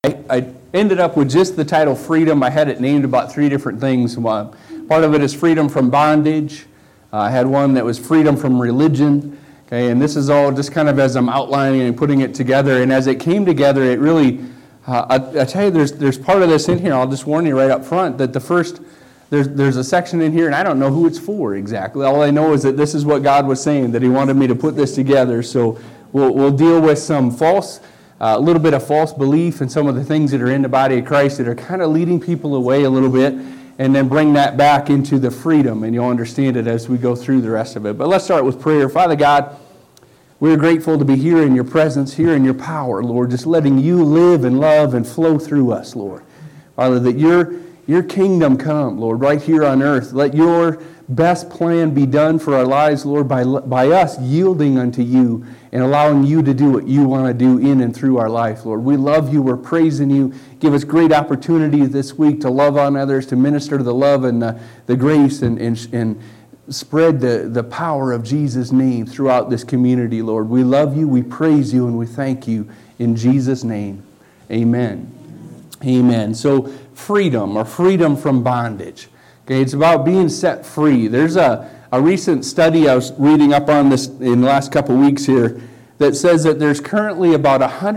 I ended up with just the title Freedom. I had it named about 3 different things. Part of it is freedom from bondage. I had one that was freedom from religion. Okay, and this is all just kind of as I'm outlining and putting it together. And as it came together, it really, I tell you, there's part of this in here. I'll just warn you right up front that the first, there's a section in here, and I don't know who it's for exactly. All I know is that this is what God was saying, that He wanted me to put this together. So we'll deal with some a little bit of false belief and some of the things that are in the body of Christ that are kind of leading people away a little bit, and then bring that back into the freedom, and you'll understand it as we go through the rest of it. But let's start with prayer. Father God, we're grateful to be here in your presence, here in your power, Lord, just letting you live and love and flow through us, Lord. Father, that your kingdom come, Lord, right here on earth. Let your best plan be done for our lives, Lord, by us yielding unto you and allowing you to do what you want to do in and through our life, Lord. We love you. We're praising you. Give us great opportunity this week to love on others, to minister to the love and the grace and spread the power of Jesus' name throughout this community, Lord. We love you, we praise you, and we thank you in Jesus' name. Amen. Amen. So freedom, or freedom from bondage. Okay, it's about being set free. There's a recent study I was reading up on this in the last couple weeks here that says that there's currently about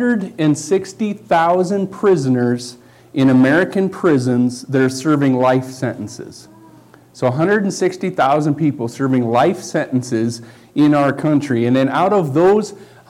160,000 prisoners in American prisons that are serving life sentences. So 160,000 people serving life sentences in our country. And then out of those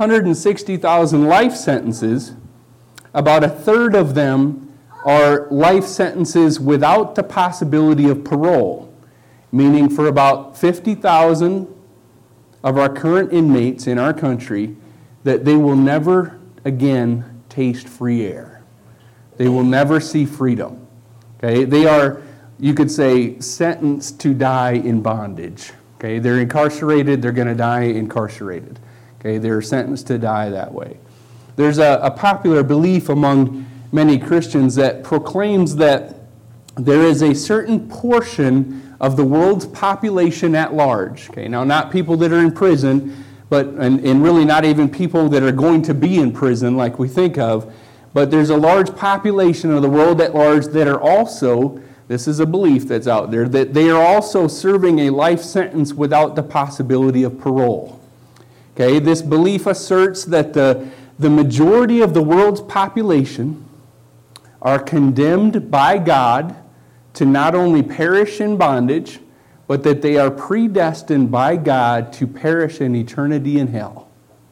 160,000 life sentences, about a third of them are life sentences without the possibility of parole. Meaning for about 50,000 of our current inmates in our country, that they will never again taste free air. They will never see freedom. Okay, they are, you could say, sentenced to die in bondage. Okay, they're incarcerated, they're going to die incarcerated. Okay, they're sentenced to die that way. There's a popular belief among many Christians that proclaims that there is a certain portion of the world's population at large. Okay, now not people that are in prison, but and really not even people that are going to be in prison like we think of, but there's a large population of the world at large that are also, this is a belief that's out there, that they are also serving a life sentence without the possibility of parole. Okay, this belief asserts that the majority of the world's population are condemned by God to not only perish in bondage, but that they are predestined by God to perish in eternity in hell.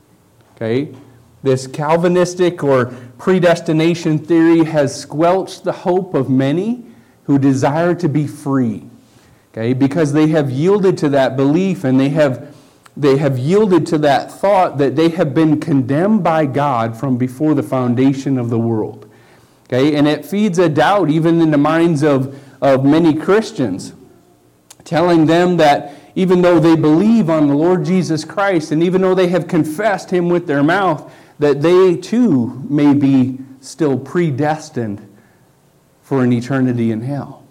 Okay? This Calvinistic or predestination theory has squelched the hope of many who desire to be free. Okay? Because they have yielded to that belief, and they have yielded to that thought that they have been condemned by God from before the foundation of the world. Okay? And it feeds a doubt even in the minds of many Christians, telling them that even though they believe on the Lord Jesus Christ, and even though they have confessed Him with their mouth, that they too may be still predestined for an eternity in hell.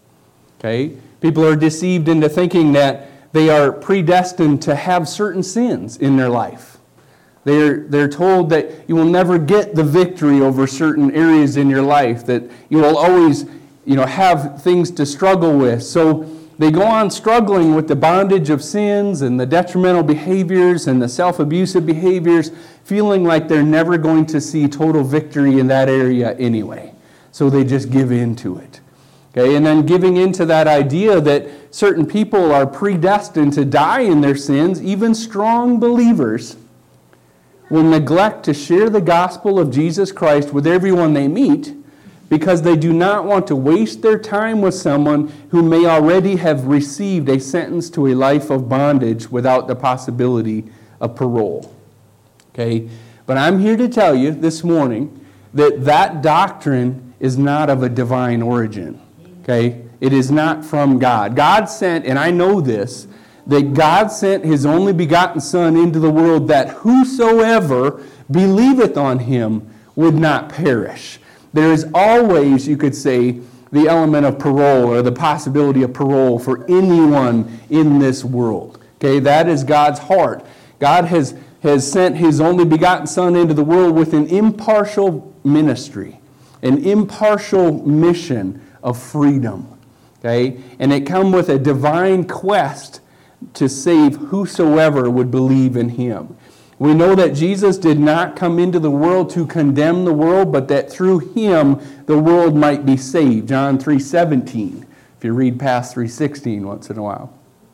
Okay? People are deceived into thinking that they are predestined to have certain sins in their life. They're told that you will never get the victory over certain areas in your life, that you will always have things to struggle with. So they go on struggling with the bondage of sins and the detrimental behaviors and the self-abusive behaviors, feeling like they're never going to see total victory in that area anyway. So they just give in to it. Okay, and then giving into that idea that certain people are predestined to die in their sins, even strong believers will neglect to share the gospel of Jesus Christ with everyone they meet, because they do not want to waste their time with someone who may already have received a sentence to a life of bondage without the possibility of parole. Okay? But I'm here to tell you this morning that doctrine is not of a divine origin. Okay? It is not from God. God sent, and I know this, that God sent His only begotten Son into the world, that whosoever believeth on Him would not perish. There is always, you could say, the element of parole or the possibility of parole for anyone in this world. Okay, that is God's heart. God has sent His only begotten Son into the world with an impartial ministry. an impartial mission of freedom. Okay? And it comes with a divine quest to save whosoever would believe in him. We know that Jesus did not come into the world to condemn the world, but that through him the world might be saved. John 3:17, if you read past 3:16 once in a while.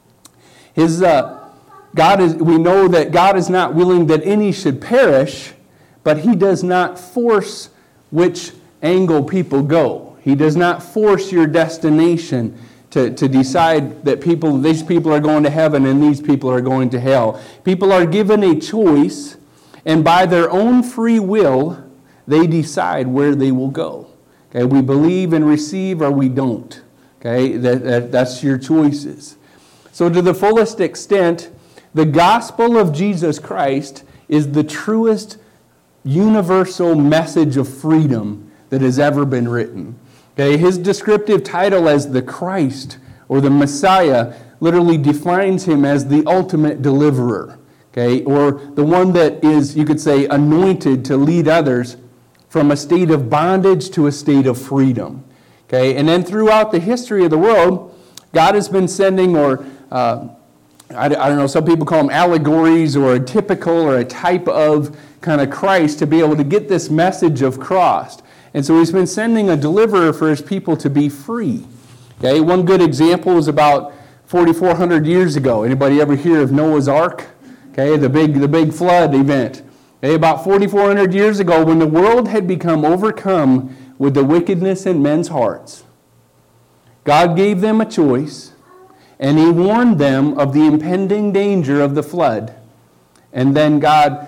We know that God is not willing that any should perish, but he does not force which angle people go. He does not force your destination to decide that these people are going to heaven and these people are going to hell. People are given a choice, and by their own free will, they decide where they will go. Okay, we believe and receive or we don't. Okay, that's your choices. So to the fullest extent, the gospel of Jesus Christ is the truest universal message of freedom that has ever been written. Okay, his descriptive title as the Christ or the Messiah literally defines him as the ultimate deliverer. Okay, or the one that is, you could say, anointed to lead others from a state of bondage to a state of freedom. Okay, and then throughout the history of the world, God has been sending, or I don't know, some people call them allegories or a typical or a type of kind of Christ to be able to get this message of cross. And so he's been sending a deliverer for his people to be free. Okay, one good example was about 4,400 years ago. Anybody ever hear of Noah's Ark? Okay, the big flood event. Okay, about 4,400 years ago, when the world had become overcome with the wickedness in men's hearts, God gave them a choice, and he warned them of the impending danger of the flood. And then God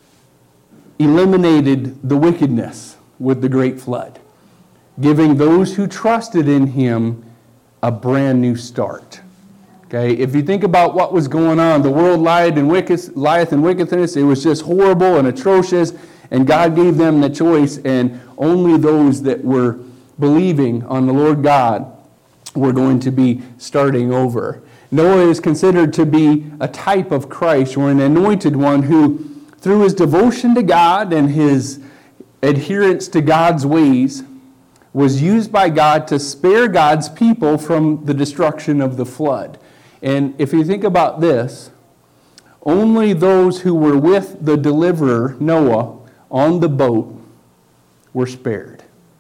eliminated the wickedness with the great flood, giving those who trusted in him a brand new start. Okay, if you think about what was going on, the world lieth in wickedness. It was just horrible and atrocious, and God gave them the choice, and only those that were believing on the Lord God were going to be starting over. Noah is considered to be a type of Christ, or an anointed one who, through his devotion to God and his adherence to God's ways, was used by God to spare God's people from the destruction of the flood. And if you think about this, only those who were with the deliverer, Noah, on the boat were spared.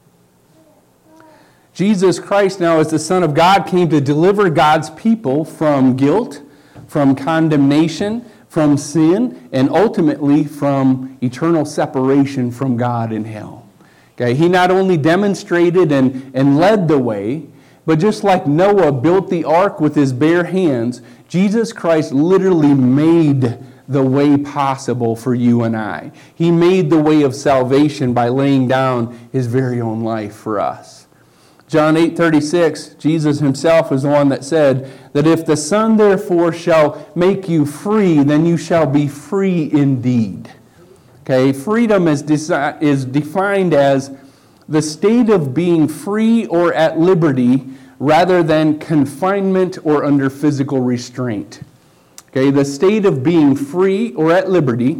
Jesus Christ, now as the Son of God, came to deliver God's people from guilt, from condemnation, from sin, and ultimately from eternal separation from God in hell. Okay, he not only demonstrated and led the way, but just like Noah built the ark with his bare hands, Jesus Christ literally made the way possible for you and I. He made the way of salvation by laying down his very own life for us. John 8:36, Jesus himself is the one that said that if the Son therefore shall make you free, then you shall be free indeed. Okay, freedom is defined as the state of being free or at liberty rather than confinement or under physical restraint. Okay, the state of being free or at liberty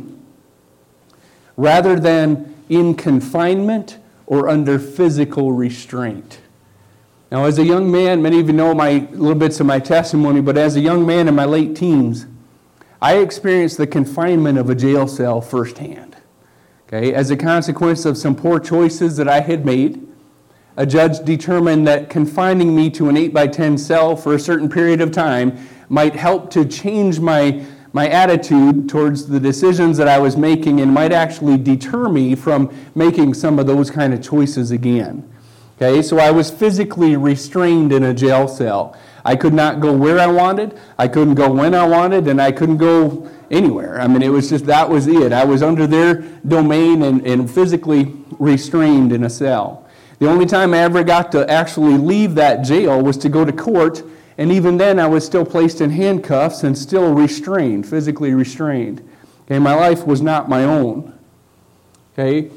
rather than in confinement or under physical restraint. Now, as a young man, many of you know little bits of my testimony, but as a young man in my late teens, I experienced the confinement of a jail cell firsthand. Okay, as a consequence of some poor choices that I had made, a judge determined that confining me to an 8x10 cell for a certain period of time might help to change my attitude towards the decisions that I was making, and might actually deter me from making some of those kind of choices again. Okay, so I was physically restrained in a jail cell. I could not go where I wanted, I couldn't go when I wanted, and I couldn't go anywhere. I mean, it was just, that was it. I was under their domain and physically restrained in a cell. The only time I ever got to actually leave that jail was to go to court, and even then I was still placed in handcuffs and still restrained, physically restrained. Okay, my life was not my own. Okay,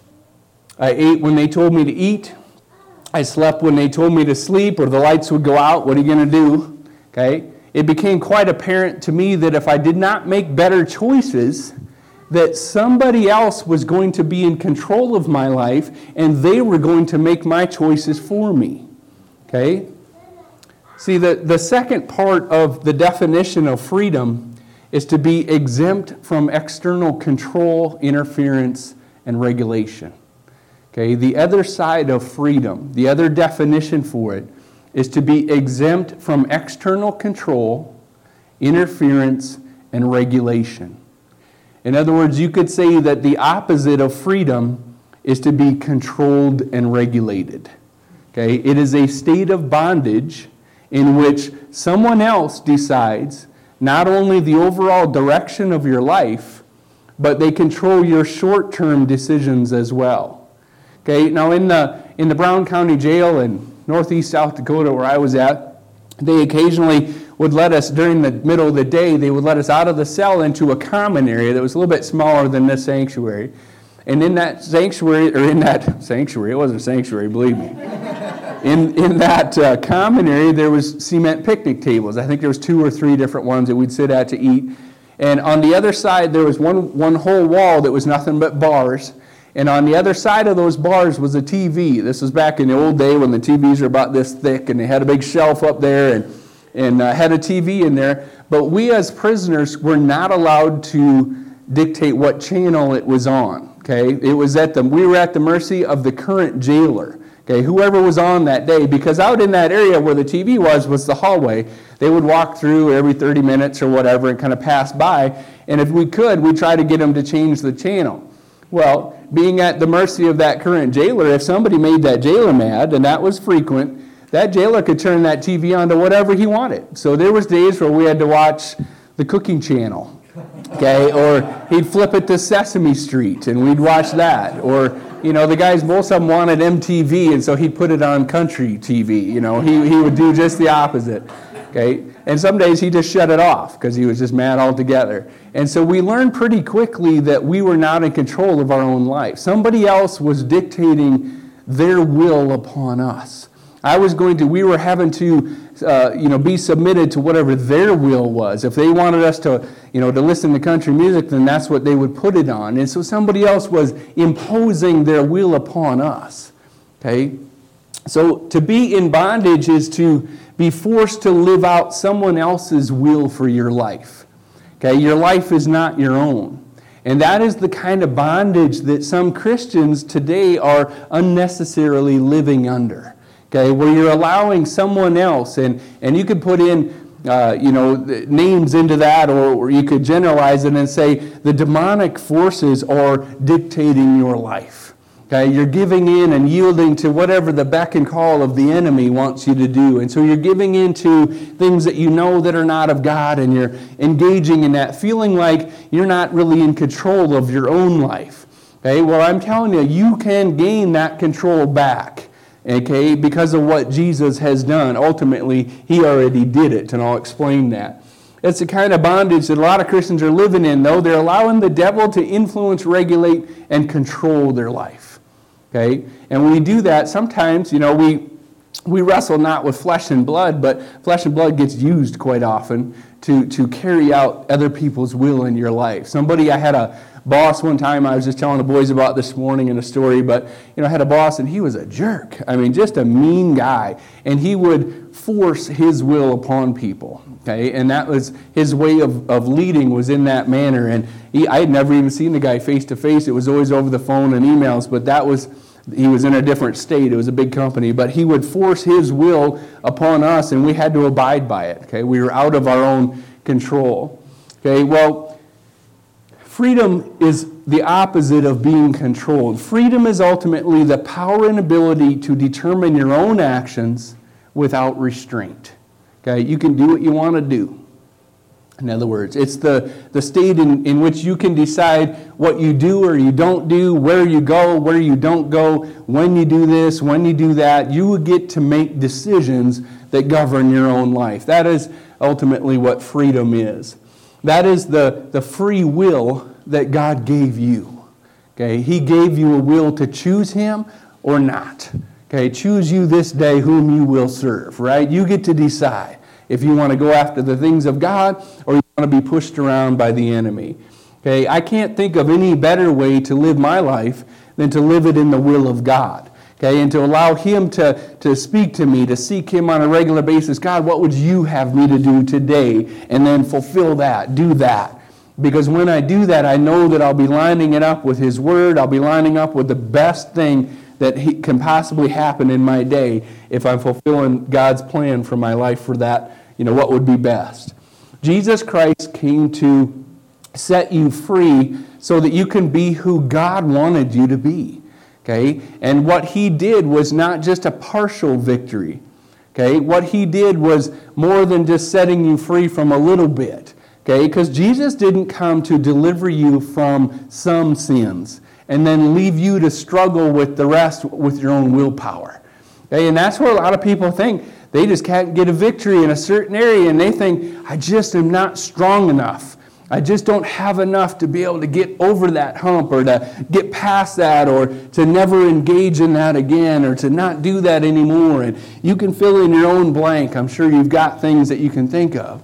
I ate when they told me to eat. I slept when they told me to sleep, or the lights would go out. What are you going to do? Okay, it became quite apparent to me that if I did not make better choices, that somebody else was going to be in control of my life and they were going to make my choices for me. Okay? See, the second part of the definition of freedom is to be exempt from external control, interference, and regulation. Okay? The other side of freedom, the other definition for it, is to be exempt from external control, interference, and regulation. In other words, you could say that the opposite of freedom is to be controlled and regulated. Okay? It is a state of bondage in which someone else decides not only the overall direction of your life, but they control your short-term decisions as well. Okay? Now in the Brown County Jail in northeast South Dakota where I was at, they occasionally would let us, during the middle of the day, they would let us out of the cell into a common area that was a little bit smaller than this sanctuary. And in that sanctuary, it wasn't a sanctuary, believe me. In that common area, there was cement picnic tables. I think there was 2 or 3 different ones that we'd sit at to eat. And on the other side, there was one whole wall that was nothing but bars. And on the other side of those bars was a TV. This was back in the old day when the TVs were about this thick, and they had a big shelf up there and had a TV in there. But we as prisoners were not allowed to dictate what channel it was on. Okay, we were at the mercy of the current jailer. Okay, whoever was on that day, because out in that area where the TV was the hallway. They would walk through every 30 minutes or whatever and kind of pass by. And if we could, we'd try to get them to change the channel. Well, being at the mercy of that current jailer, if somebody made that jailer mad, and that was frequent, that jailer could turn that TV on to whatever he wanted. So there was days where we had to watch the cooking channel. Okay, or he'd flip it to Sesame Street and we'd watch that. Or, the guys, most of them wanted MTV, and so he'd put it on country TV. He would do just the opposite. Okay, and some days he just shut it off because he was just mad altogether. And so we learned pretty quickly that we were not in control of our own life. Somebody else was dictating their will upon us. We were having to, be submitted to whatever their will was. If they wanted us to listen to country music, then that's what they would put it on. And so somebody else was imposing their will upon us. Okay? So to be in bondage is to be forced to live out someone else's will for your life. Okay? Your life is not your own. And that is the kind of bondage that some Christians today are unnecessarily living under. Okay, where you're allowing someone else, and you could put in, names into that, or you could generalize it and say the demonic forces are dictating your life. Okay, you're giving in and yielding to whatever the beck and call of the enemy wants you to do, and so you're giving into things that you know that are not of God, and you're engaging in that, feeling like you're not really in control of your own life. Okay, well, I'm telling you, you can gain that control back. Okay, because of what Jesus has done. Ultimately, He already did it, and I'll explain that. It's the kind of bondage that a lot of Christians are living in, though. They're allowing the devil to influence, regulate, and control their life. Okay, and when we do that, sometimes, we wrestle not with flesh and blood, but flesh and blood gets used quite often to carry out other people's will in your life. I had a boss one time, I was just telling the boys about this morning in a story, but I had a boss and he was a jerk. I mean, just a mean guy. And he would force his will upon people. Okay, and that was his way of leading, was in that manner. And I had never even seen the guy face to face. It was always over the phone and emails, but he was in a different state. It was a big company, but he would force his will upon us, and we had to abide by it. Okay, we were out of our own control. Okay, well, freedom is the opposite of being controlled. Freedom is ultimately the power and ability to determine your own actions without restraint. Okay, you can do what you want to do. In other words, it's the state in which you can decide what you do or you don't do, where you go, where you don't go, when you do this, when you do that. You will get to make decisions that govern your own life. That is ultimately what freedom is. That is the free will that God gave you. Okay, He gave you a will to choose Him or not. Okay, choose you this day whom you will serve, right? You get to decide if you want to go after the things of God or you want to be pushed around by the enemy. Okay, I can't think of any better way to live my life than to live it in the will of God. Okay, and to allow Him to speak to me, to seek Him on a regular basis. God, what would you have me to do today? And then fulfill that, do that. Because when I do that, I know that I'll be lining it up with His Word. I'll be lining up with the best thing that can possibly happen in my day if I'm fulfilling God's plan for my life for that, what would be best. Jesus Christ came to set you free so that you can be who God wanted you to be. Okay? And what He did was not just a partial victory. Okay? What He did was more than just setting you free from a little bit. Okay? Because Jesus didn't come to deliver you from some sins and then leave you to struggle with the rest with your own willpower. Okay? And that's what a lot of people think. They just can't get a victory in a certain area, and they think, I just am not strong enough. I just don't have enough to be able to get over that hump or to get past that or to never engage in that again or to not do that anymore. And you can fill in your own blank. I'm sure you've got things that you can think of.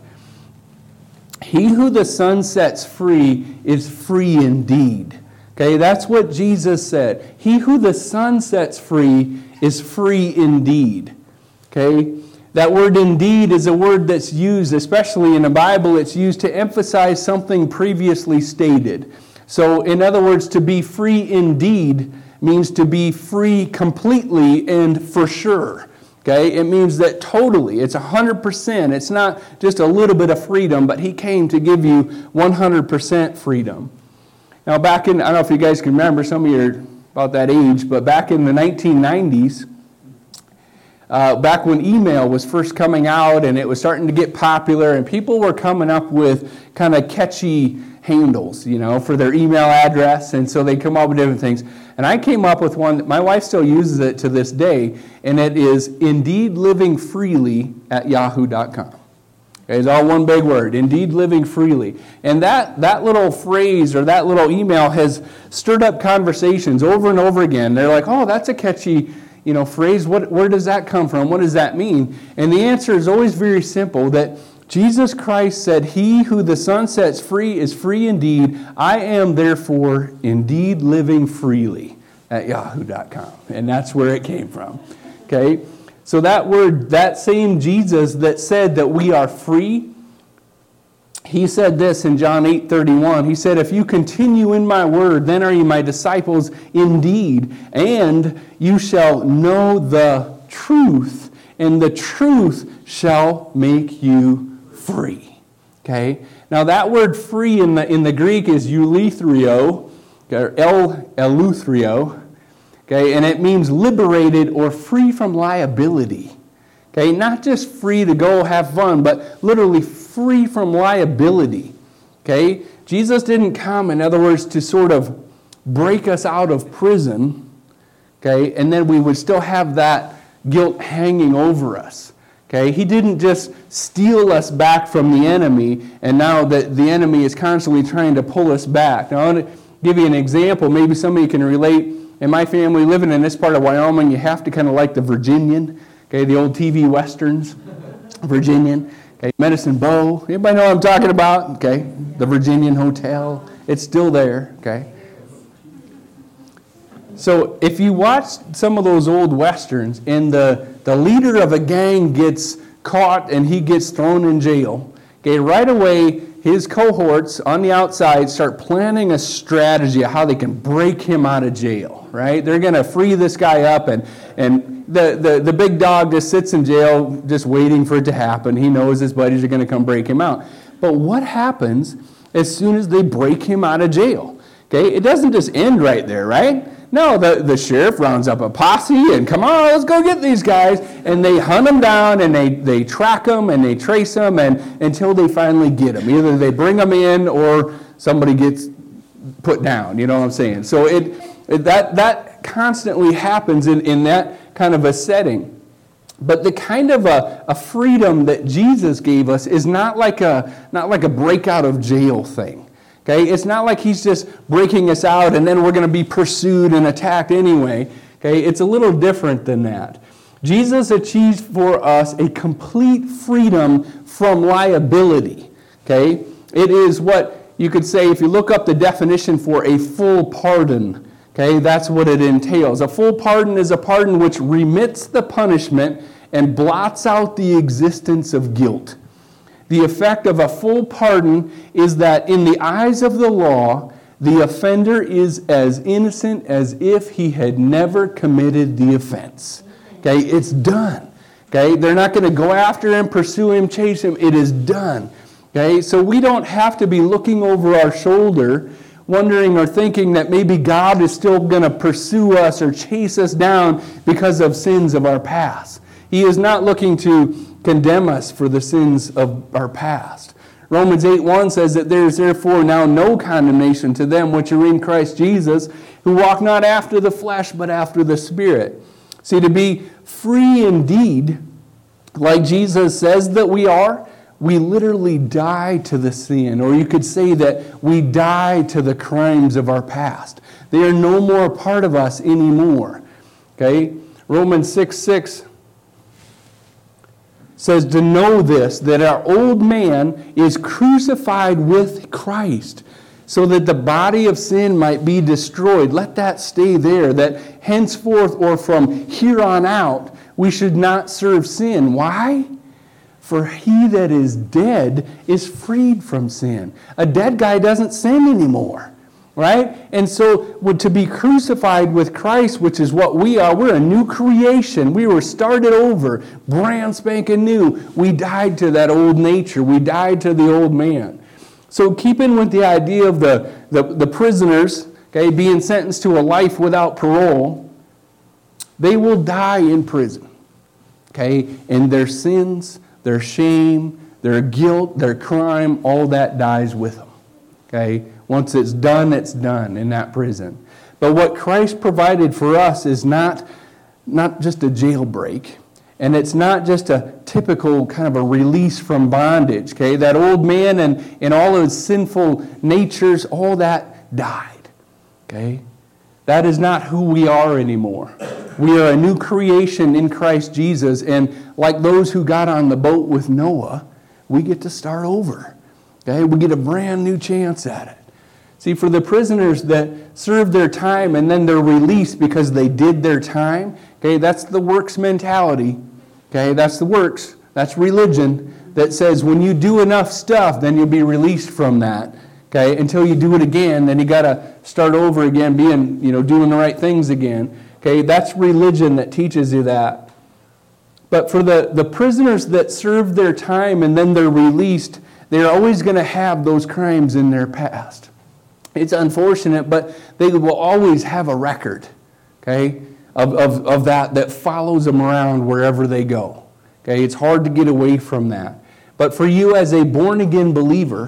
He who the Son sets free is free indeed. Okay, that's what Jesus said. He who the Son sets free is free indeed. Okay? That word indeed is a word that's used, especially in the Bible, it's used to emphasize something previously stated. So, in other words, to be free indeed means to be free completely and for sure. Okay? It means that totally, it's 100%. It's not just a little bit of freedom, but He came to give you 100% freedom. Now, I don't know if you guys can remember, some of you are about that age, but back in the 1990s, back when email was first coming out and it was starting to get popular and people were coming up with kind of catchy handles, for their email address, and so they come up with different things. And I came up with one, my wife still uses it to this day, and it is indeedlivingfreely@yahoo.com. Okay, it's all one big word, indeed living freely. And that little phrase or that little email has stirred up conversations over and over again. They're like, oh, that's a catchy phrase. Where does that come from? What does that mean? And the answer is always very simple, that Jesus Christ said, he who the Son sets free is free indeed. I am therefore indeed living freely at yahoo.com. And that's where it came from. Okay? So that word, that same Jesus that said that we are free, He said this in John 8:31. He said, if you continue in my word, then are you my disciples indeed, and you shall know the truth, and the truth shall make you free. Okay? Now that word free in the Greek is euleithrio, or eleuthrio, okay, and it means liberated or free from liability. Okay, not just free to go have fun, but literally free from liability. Okay? Jesus didn't come, in other words, to sort of break us out of prison, okay, and then we would still have that guilt hanging over us. Okay? He didn't just steal us back from the enemy, and now that the enemy is constantly trying to pull us back. Now, I want to give you an example. Maybe somebody can relate. In my family, living in this part of Wyoming, you have to kind of like the Virginian, okay, the old TV westerns, Virginian, okay, Medicine Bow. Anybody know what I'm talking about? Okay, the Virginian Hotel. It's still there, okay. So if you watch some of those old westerns and the leader of a gang gets caught and he gets thrown in jail, okay, right away his cohorts on the outside start planning a strategy of how they can break him out of jail, right? They're going to free this guy up, and the big dog just sits in jail just waiting for it to happen. He knows his buddies are going to come break him out. But what happens as soon as they break him out of jail? Okay, it doesn't just end right there, right? No, the sheriff rounds up a posse and come on, let's go get these guys. And they hunt them down and they track them and they trace them until they finally get them. Either they bring them in or somebody gets put down, you know what I'm saying? So that constantly happens in that kind of a setting. But the kind of a freedom that Jesus gave us is not like a break out of jail thing. Okay, it's not like He's just breaking us out and then we're going to be pursued and attacked anyway. Okay, it's a little different than that. Jesus achieved for us a complete freedom from liability. Okay, it is what you could say, if you look up the definition for a full pardon, okay, that's what it entails. A full pardon is a pardon which remits the punishment and blots out the existence of guilt. The effect of a full pardon is that in the eyes of the law, the offender is as innocent as if he had never committed the offense. Okay, it's done. Okay, they're not going to go after him, pursue him, chase him. It is done. Okay, so we don't have to be looking over our shoulder, wondering or thinking that maybe God is still going to pursue us or chase us down because of sins of our past. He is not looking to condemn us for the sins of our past. Romans 8:1 says that there is therefore now no condemnation to them which are in Christ Jesus, who walk not after the flesh, but after the Spirit. See, to be free indeed, like Jesus says that we are, we literally die to the sin. Or you could say that we die to the crimes of our past. They are no more a part of us anymore. Okay? Romans 6:6 says to know this, that our old man is crucified with Christ, so that the body of sin might be destroyed. Let that stay there, that henceforth or from here on out, we should not serve sin. Why? For he that is dead is freed from sin. A dead guy doesn't sin anymore. Right? And so to be crucified with Christ, which is what we are, we're a new creation. We were started over, brand spanking new. We died to that old nature. We died to the old man. So keeping with the idea of the prisoners, okay, being sentenced to a life without parole, they will die in prison. Okay? And their sins, their shame, their guilt, their crime, all that dies with them. Okay? Once it's done in that prison. But what Christ provided for us is not just a jailbreak. And it's not just a typical kind of a release from bondage. Okay? That old man and all of his sinful natures, all that died. Okay? That is not who we are anymore. We are a new creation in Christ Jesus. And like those who got on the boat with Noah, we get to start over. Okay? We get a brand new chance at it. See, for the prisoners that serve their time and then they're released because they did their time, okay, that's the works mentality. Okay, that's the works. That's religion that says when you do enough stuff, then you'll be released from that. Okay, until you do it again, then you got to start over again, doing the right things again. Okay, that's religion that teaches you that. But for the prisoners that serve their time and then they're released, they're always going to have those crimes in their past. It's unfortunate, but they will always have a record, okay, of that follows them around wherever they go. Okay, it's hard to get away from that. But for you as a born-again believer,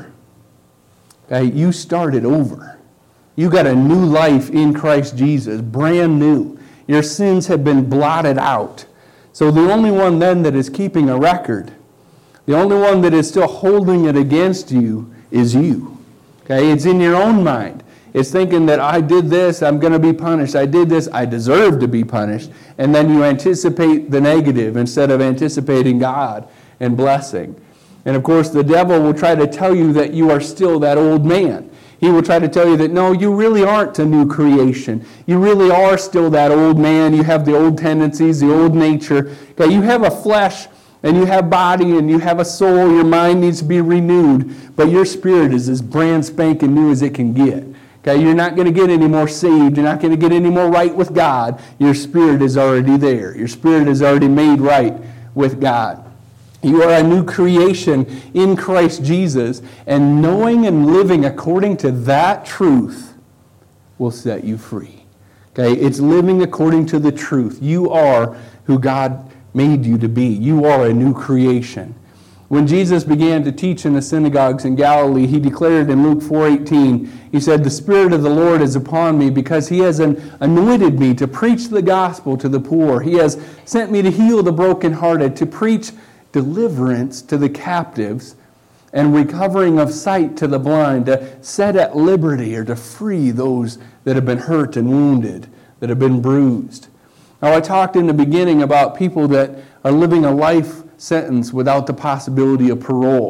okay, you started over. You got a new life in Christ Jesus, brand new. Your sins have been blotted out. So the only one then that is keeping a record, the only one that is still holding it against you is you. Okay, it's in your own mind. It's thinking that I did this, I'm going to be punished. I did this, I deserve to be punished. And then you anticipate the negative instead of anticipating God and blessing. And of course, the devil will try to tell you that you are still that old man. He will try to tell you that, no, you really aren't a new creation. You really are still that old man. You have the old tendencies, the old nature. Okay, you have a flesh and you have body and you have a soul. Your mind needs to be renewed. But your spirit is as brand spanking new as it can get. Okay, you're not going to get any more saved. You're not going to get any more right with God. Your spirit is already there. Your spirit is already made right with God. You are a new creation in Christ Jesus. And knowing and living according to that truth will set you free. Okay, it's living according to the truth. You are who God made you to be. You are a new creation. When Jesus began to teach in the synagogues in Galilee, he declared in Luke 4:18, he said, "The Spirit of the Lord is upon me because he has anointed me to preach the gospel to the poor. He has sent me to heal the brokenhearted, to preach deliverance to the captives and recovering of sight to the blind, to set at liberty or to free those that have been hurt and wounded, that have been bruised." Now, I talked in the beginning about people that are living a life sentence without the possibility of parole.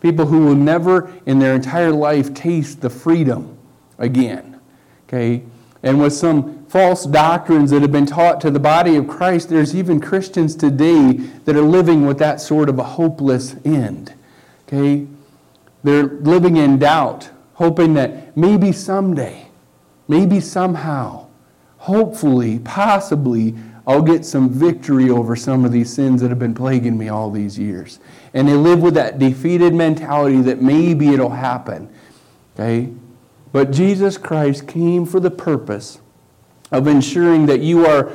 People who will never in their entire life taste the freedom again. Okay? And with some false doctrines that have been taught to the body of Christ, there's even Christians today that are living with that sort of a hopeless end. Okay? They're living in doubt, hoping that maybe someday, maybe somehow, hopefully, possibly, I'll get some victory over some of these sins that have been plaguing me all these years. And they live with that defeated mentality that maybe it'll happen. Okay? But Jesus Christ came for the purpose of ensuring that you are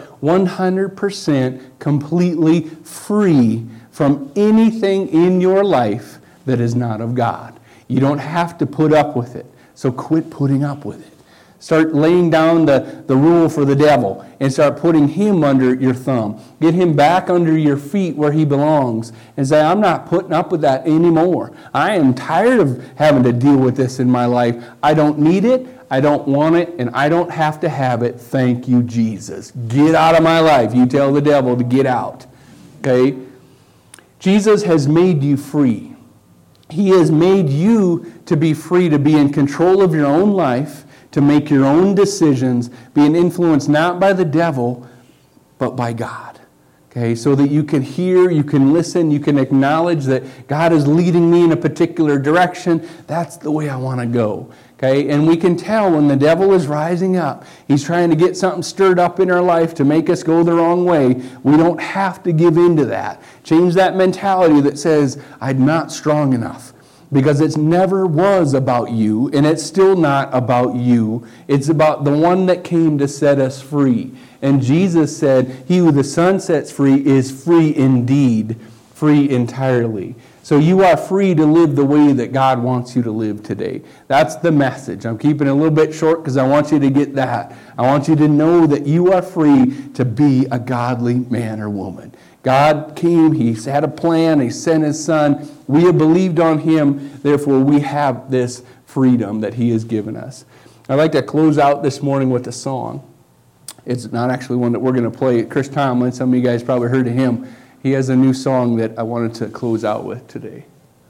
100% completely free from anything in your life that is not of God. You don't have to put up with it. So quit putting up with it. Start laying down the rule for the devil and start putting him under your thumb. Get him back under your feet where he belongs and say, I'm not putting up with that anymore. I am tired of having to deal with this in my life. I don't need it, I don't want it, and I don't have to have it. Thank you, Jesus. Get out of my life. You tell the devil to get out. Okay? Jesus has made you free. He has made you to be free to be in control of your own life, to make your own decisions, being influenced not by the devil, but by God. Okay, so that you can hear, you can listen, you can acknowledge that God is leading me in a particular direction. That's the way I want to go. Okay, and we can tell when the devil is rising up. He's trying to get something stirred up in our life to make us go the wrong way. We don't have to give in to that. Change that mentality that says, I'm not strong enough. Because it never was about you, and it's still not about you. It's about the one that came to set us free. And Jesus said, he who the Son sets free is free indeed, free entirely. So you are free to live the way that God wants you to live today. That's the message. I'm keeping it a little bit short because I want you to get that. I want you to know that you are free to be a godly man or woman. God came, He had a plan, He sent His Son. We have believed on Him, therefore we have this freedom that He has given us. I'd like to close out this morning with a song. It's not actually one that we're going to play. Chris Tomlin, some of you guys probably heard of him. He has a new song that I wanted to close out with today.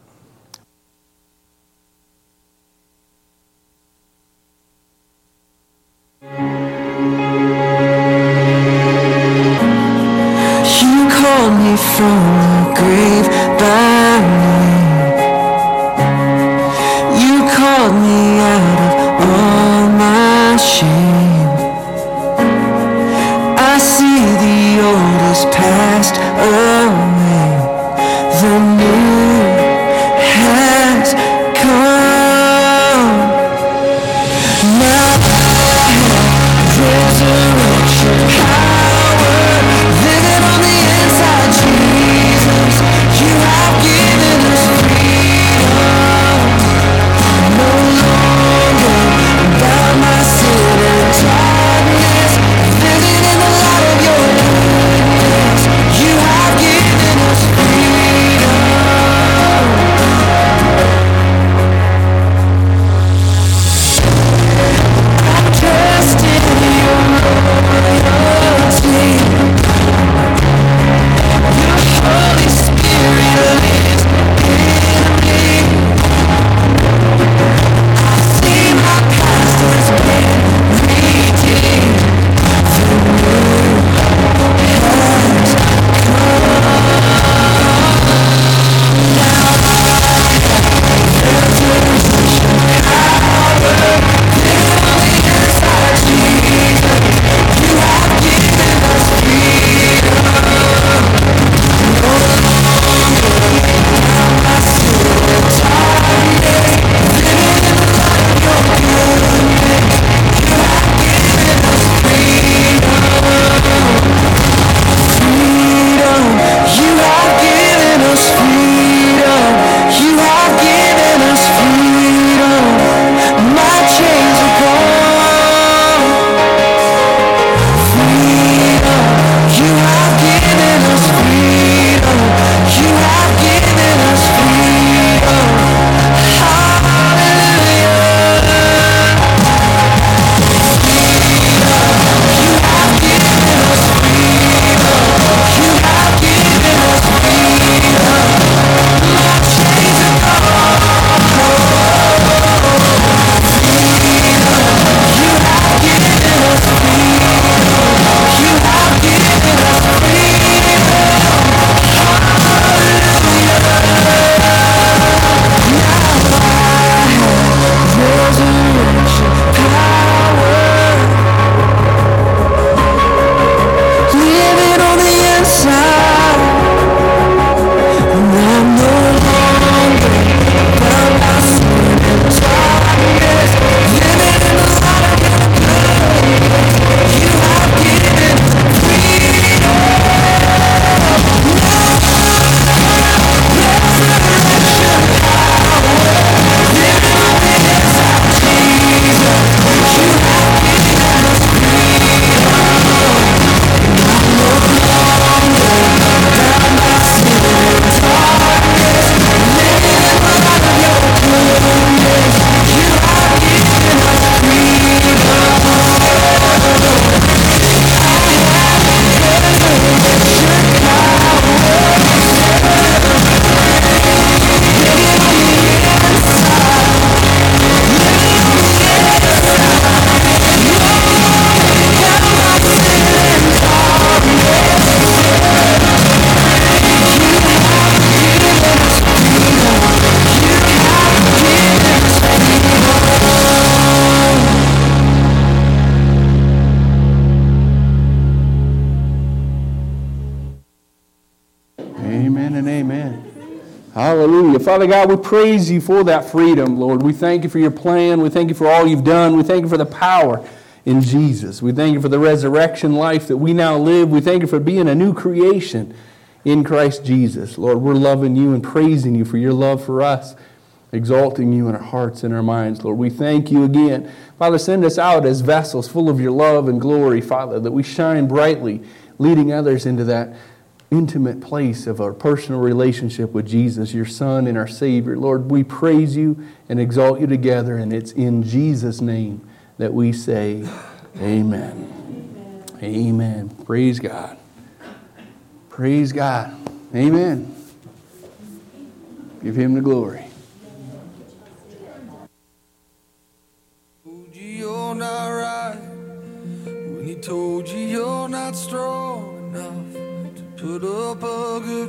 From the grave by name, you called me out of all my shame. I see the old is passed away, the new has come. Now I have resurrection power living on the inside. Jesus, you have given us freedom. No longer bound by sin and darkness, living in the light of your goodness. You have given Amen and amen. Hallelujah. Father God, we praise you for that freedom, Lord. We thank you for your plan. We thank you for all you've done. We thank you for the power in Jesus. We thank you for the resurrection life that we now live. We thank you for being a new creation in Christ Jesus. Lord, we're loving you and praising you for your love for us, exalting you in our hearts and our minds. Lord, we thank you again. Father, send us out as vessels full of your love and glory, Father, that we shine brightly, leading others into that intimate place of our personal relationship with Jesus, your Son and our Savior. Lord, we praise you and exalt you together, and it's in Jesus' name that we say amen. Amen. Amen. Praise God. Praise God. Amen. Give him the glory. Told you you're not right, when he told you you're not strong enough to put up a good